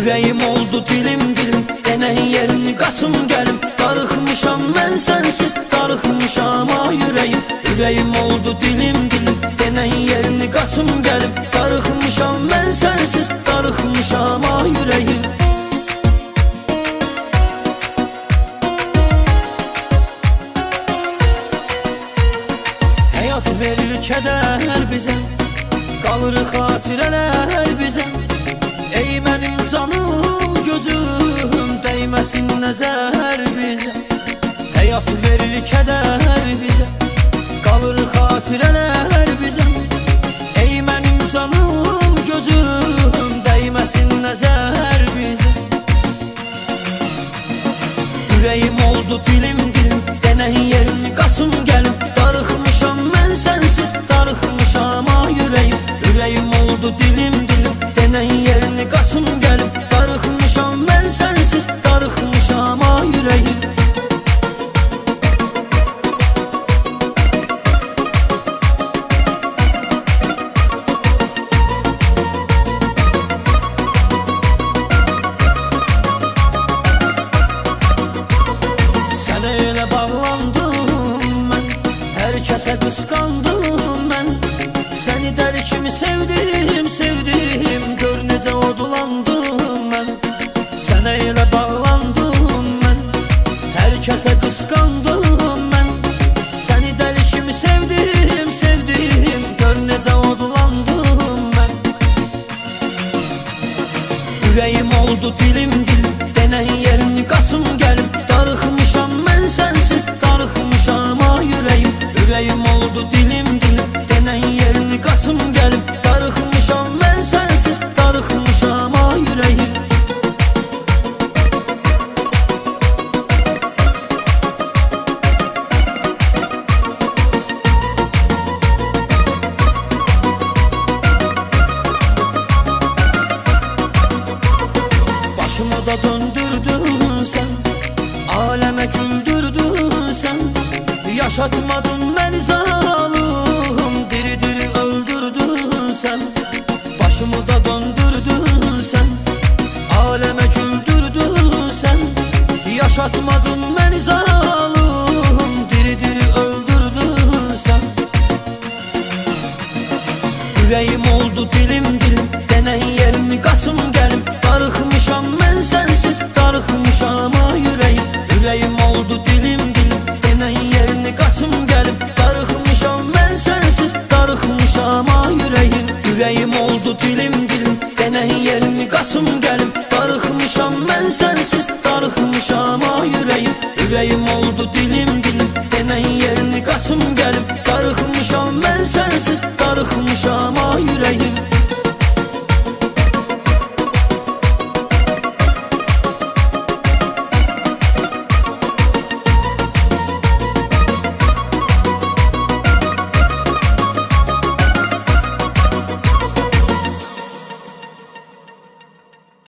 Ürəyim oldu dilim dilim, denən yerini qaçım gəlim. Darıxmışam mən sənsiz, darıxmışam ay ürəyim. Ürəyim oldu dilim dilim, denən yerini qaçım gəlim. Darıxmışam mən sənsiz, darıxmışam ay ürəyim. Həyat verir kədər bizə, qalır xatirələr bizə. Ey mənim canım, gözüm dəyməsin nəzər bizə. Həyat verir kədər bizə, qalır xatirələr bizə. Ey mənim canım, gözüm dəyməsin nəzər bizə. Ürəyim oldu dilim dilim, denən yerini qaçım gəlim. Darıxmışam mən sənsiz, darıxmışam ay ürəyim. Ürəyim oldu dilim dilim, denən yerini qaçım gəlim. Darıxmışam mən sənsiz, darıxmışam ay ürəyim. Sənə elə bağlandım mən, hər kəsə qısqandım mən. Səni dəli kimi sevdim, sevdim, gör necə odulandım mən. Sənə elə bağlandım mən, hər kəsə qısqandım mən. Səni dəli kimi sevdim, sevdim, gör necə odulandım mən. Ürəyim oldu dilim dilim, denən yerini qaçım gəlim. Darıxmışam mən sənsiz, darıxmışam ay ürəyim. Ürəyim oldu dilim dilim, denən yerini qaçım gəlim. Darıxmışam mən sənsiz, darıxmışam ay ürəyim. Başımı da döndürdün sən, aləmə güldürdün sən. Yaşatmadın məni zalım, diri diri öldürdün sən. Başımı da döndürdün sən, aləmə güldürdün sən. Yaşatmadın məni zalım, diri diri öldürdün sən. Ürəyim oldu dilim dilim, denən yerini qaçım gəlim. Darıxmışam mən sənsiz, darıxmışam ay ürəyim. Ürəyim oldu dilim dilim, denən yerini qaçım gəlim. Darıxmışam mən sənsiz, darıxmışam ay ürəyim. Ürəyim oldu dilim dilim, denən yerini qaçım gəlim. Darıxmışam mən sənsiz, darıxmışam ay ürəyim. Ürəyim oldu dilim dilim, denən yerini qaçım gəlim.